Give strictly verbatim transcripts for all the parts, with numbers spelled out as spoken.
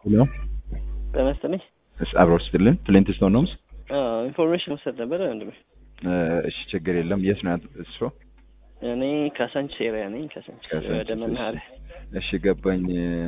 ሄሎ ተመስጠኝ እስ አብሮስ ስትልን ፍሊንትስቶን ነው አ ኢንፎርሜሽን ወሰድ ነበር አንደም እሺ ችግር የለም የት ነው እሱ እኔ ካሳንቺስ ኤሪያ ነኝ ካሳንቺስ ወደ መናኸሪያ እሺ ገባኝ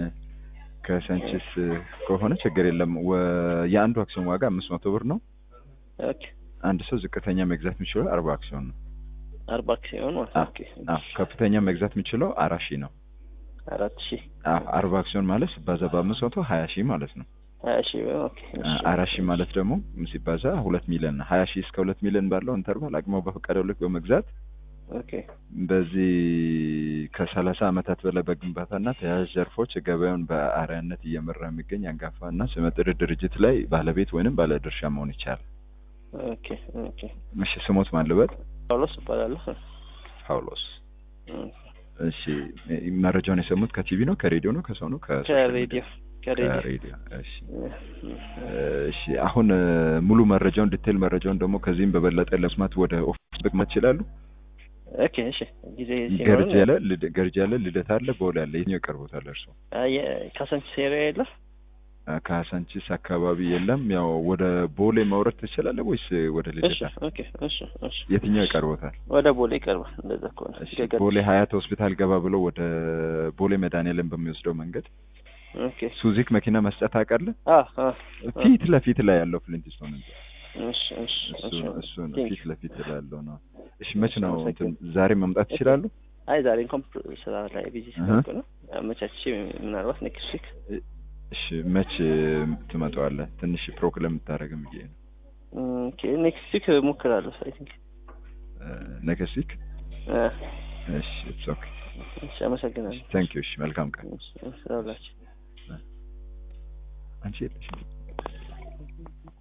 ካሳንቺስ ከሆነ ችግር የለም የአንዱ አክሲዮን ዋጋ አምስት መቶ ብር ነው ኦኬ አንድ ሰው ዝቅተኛ መግዛት የሚችለው አርባ አክሲዮን ነው አርባ አክሲዮን ኦኬ አዎ ከፍተኛ መግዛት የሚችለው አራት ሺህ ነው አራት ሺህ አዎ አርባ አክሲዮን ማለት ሲባዛ በአምስት መቶ ሀያ ሺህ ማለት ነው ሀያ ሺህ ኦኬ አራት ሺህ ማለት ደግሞ ሲባዛ ሁለት ሚሊዮን ሀያ ሺህ እስከ ሁለት ሚሊዮን ባለው ኢንተርቫል አቅመው በፈቀደው ልክ በመግዛት ኦኬ በዚህ ከሰላሳ አመታት በላይ በግንባታና ተያያዥ ዘርፎች ገበያውን በአርአያነት እየመራ የሚገኝ አንጋፋና ስመጥር ድርጅት ላይ ባለቤት ወይንም ባለድርሻ መሆን ይቻላል። ኦኬ ኦኬ እሺ ስሞት ማን ልበል? ጳውሎስ እባላለሁ። ጳውሎስ እሺ መረጃውን የሰሙት ከቲቪ ነው ከሬዲዮ ነው ከሰው ነው ከሬዲዮ ከሬዲዮ እሺ እሺ አሁን ሙሉ መረጃውን ዲቴል መረጃውን ደግሞ ከዚህም በበለጠ ለመስማት ወደ ኦፊስ ብቅ ይችላሉ? ኦኬ እሺ ጊዜ ሲኖር ገርጂ ያለ ገርጂ ያለ ልደታ አለ ቦሌ አለ የትኛው ይቀርቦታል እርሶ? አይ ካሳንቺስ ኤሪያ የለ ካሳንቺስ አካባቢ የለም ያው ወደ ቦሌ ማውረድ ትችላለህ ወይስ ወደ ልደታ? ኦኬ እሺ እሺ የትኛው ይቀርቦታል? ወደ ቦሌ ይቀርባል እንደዛ ከሆነ እሺ ቦሌ ሀያት ሆስፒታል ገባ ብሎ ወደ ቦሌ መድኃኒዓለም በሚወስደው መንገድ ኦኬ ሱዚክ መኪና መስጠት አውቃለህ? አ አ ፊት ለፊት ላይ ያለው ፍሊንትስቶን ነው። እሺ እሺ እሱ እሱ ፊት ለፊት ላይ ያለው ነው። እሺ መች ነው ዛሬ መምጣት ይችላሉ? አይ ዛሬ እንኳን ስራ ላይ ቢዚ ስለሆንኩ ነው አመቻችቼ ምናልባት ኔክስት ዊክ እሺ መች ትመጣዋለህ? ትንሽ ፕሮግራም የምታደርግም ይሄ ነው። ኦኬ ኔክስት ዊክ ሞክራለሁ አይ ቲንክ ኔክስት ዊክ አ እሺ ኢትስ ኦኬ እሺ አመሰግናለሁ። ታንክ ዩ እሺ መልካም ቀን ሰላም አንቺ